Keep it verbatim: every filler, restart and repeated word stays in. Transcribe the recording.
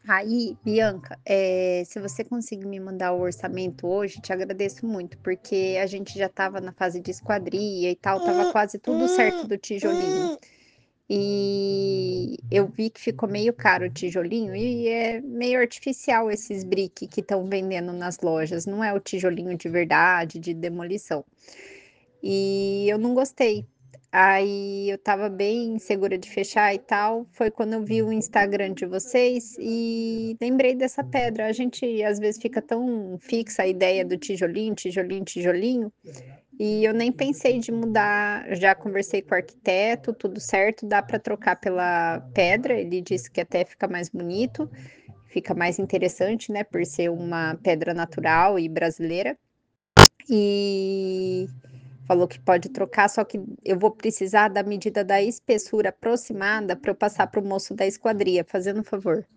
Aí, Bianca, eh, se você conseguir me mandar o orçamento hoje, te agradeço muito, porque a gente já estava na fase de esquadria e tal, estava quase tudo certo do tijolinho. E eu vi que ficou meio caro o tijolinho e é meio artificial esses brick que estão vendendo nas lojas, não é o tijolinho de verdade, de demolição. E eu não gostei. Aí eu estava bem segura de fechar e tal. Foi quando eu vi o Instagram de vocês e lembrei dessa pedra. A gente às vezes fica tão fixa a ideia do tijolinho, tijolinho, tijolinho, e eu nem pensei de mudar. Já conversei com o arquiteto, tudo certo, dá para trocar pela pedra. Ele disse que até fica mais bonito, fica mais interessante, né, por ser uma pedra natural e brasileira. E falou que pode trocar, só que eu vou precisar da medida da espessura aproximada para eu passar para o moço da esquadria, fazendo um favor.